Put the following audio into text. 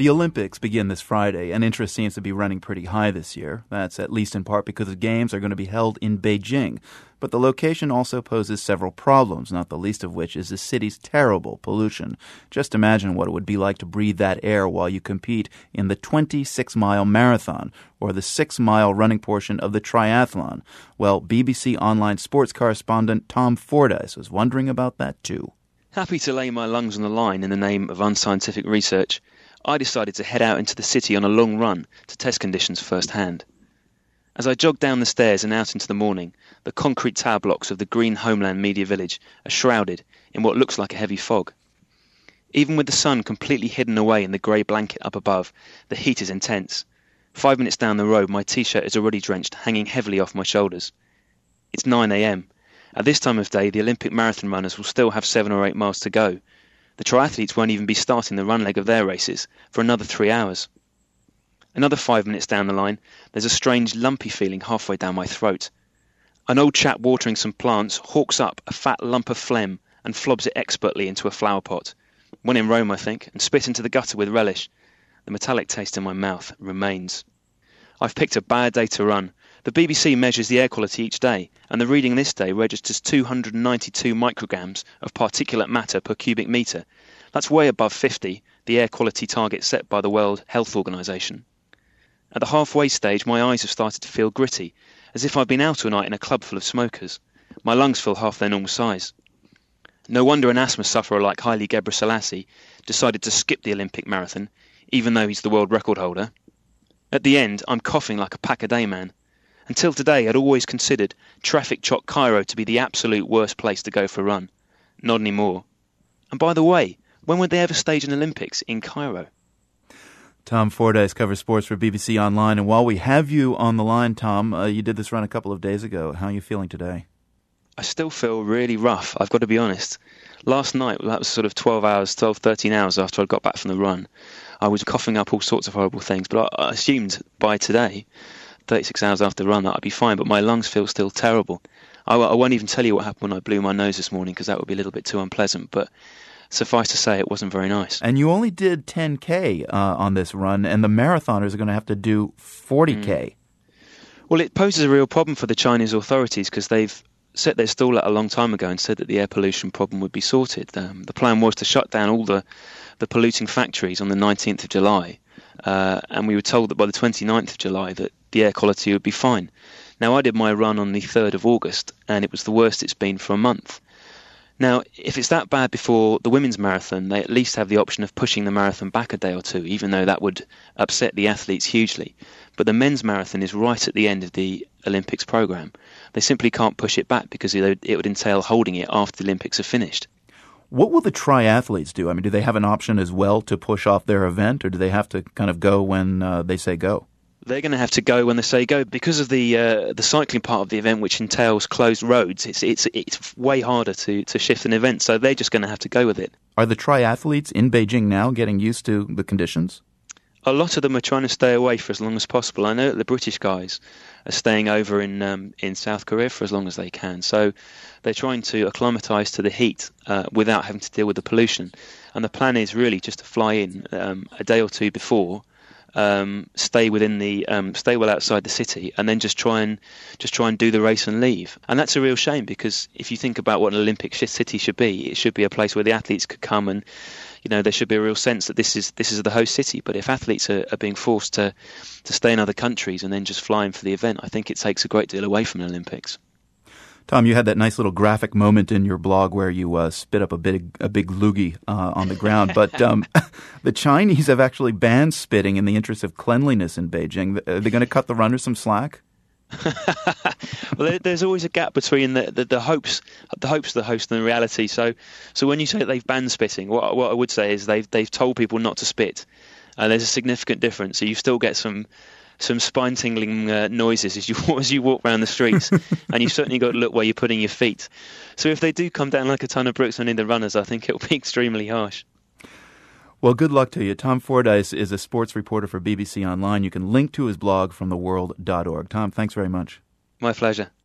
The Olympics begin this Friday, and interest seems to be running pretty high this year. That's at least in part because the Games are going to be held in Beijing. But the location also poses several problems, not the least of which is the city's terrible pollution. Just imagine what it would be like to breathe that air while you compete in the 26-mile marathon or the 6-mile running portion of the triathlon. Well, BBC Online sports correspondent Tom Fordyce was wondering about that too. Happy to lay my lungs on the line in the name of unscientific research, I decided to head out into the city on a long run to test conditions firsthand. As I jogged down the stairs and out into the morning, the concrete tower blocks of the green homeland media village are shrouded in what looks like a heavy fog. Even with the sun completely hidden away in the grey blanket up above, the heat is intense. 5 minutes down the road, my t-shirt is already drenched, hanging heavily off my shoulders. It's 9 a.m. At this time of day, the Olympic marathon runners will still have 7 or 8 miles to go. The triathletes won't even be starting the run leg of their races for another 3 hours. Another 5 minutes down the line, there's a strange lumpy feeling halfway down my throat. An old chap watering some plants hawks up a fat lump of phlegm and flobs it expertly into a flower pot. When in Rome, I think, and spit into the gutter with relish. The metallic taste in my mouth remains. I've picked a bad day to run. The BBC measures the air quality each day, and the reading this day registers 292 micrograms of particulate matter per cubic metre. That's way above 50, the air quality target set by the World Health Organization. At the halfway stage, my eyes have started to feel gritty, as if I've been out all night in a club full of smokers. My lungs feel half their normal size. No wonder an asthma sufferer like Haile Gebrselassie decided to skip the Olympic marathon, even though he's the world record holder. At the end, I'm coughing like a pack-a-day man. Until today, I'd always considered traffic-chock Cairo to be the absolute worst place to go for a run. Not anymore. And by the way, when would they ever stage an Olympics in Cairo? Tom Fordyce covers sports for BBC Online. And while we have you on the line, Tom, you did this run a couple of days ago. How are you feeling today? I still feel really rough, I've got to be honest. Last night, that was sort of 13 hours after I got back from the run. I was coughing up all sorts of horrible things, but I assumed by today, 36 hours after the run, that I'd be fine, but my lungs feel still terrible. I won't even tell you what happened when I blew my nose this morning, because that would be a little bit too unpleasant, but suffice to say, it wasn't very nice. And you only did 10K on this run, and the marathoners are going to have to do 40K. Well, it poses a real problem for the Chinese authorities, because they've set their stall out a long time ago and said that the air pollution problem would be sorted. The plan was to shut down all the polluting factories on the 19th of July, and we were told that by the 29th of July that the air quality would be fine. Now, I did my run on the 3rd of August, and it was the worst it's been for a month. Now, if it's that bad before the women's marathon, they at least have the option of pushing the marathon back a day or two, even though that would upset the athletes hugely. But the men's marathon is right at the end of the Olympics programme. They simply can't push it back because it would entail holding it after the Olympics are finished. What will the triathletes do? I mean, do they have an option as well to push off their event, or do they have to kind of go when they say go? They're going to have to go when they say go because of the cycling part of the event, which entails closed roads. It's way harder to shift an event, so they're just going to have to go with it. Are the triathletes in Beijing now getting used to the conditions? A lot of them are trying to stay away for as long as possible. I know that the British guys are staying over in South Korea for as long as they can. So they're trying to acclimatise to the heat without having to deal with the pollution. And the plan is really just to fly in a day or two before, stay well outside the city, and then just try and do the race and leave. And that's a real shame because if you think about what an Olympic city should be, it should be a place where the athletes could come and there should be a real sense that this is the host city. But if athletes are being forced to stay in other countries and then just fly in for the event, I think it takes a great deal away from the Olympics. Tom, you had that nice little graphic moment in your blog where you spit up a big loogie on the ground. But the Chinese have actually banned spitting in the interest of cleanliness in Beijing. Are they going to cut the runners some slack? Well, there's always a gap between the hopes of the host and the reality. So when you say that they've banned spitting, what I would say is they've told people not to spit. There's a significant difference. So you still get some spine-tingling noises as you walk around the streets, and you've certainly got to look where you're putting your feet. So if they do come down like a ton of bricks on the runners, I think it'll be extremely harsh. Well, good luck to you. Tom Fordyce is a sports reporter for BBC Online. You can link to his blog from theworld.org. Tom, thanks very much. My pleasure.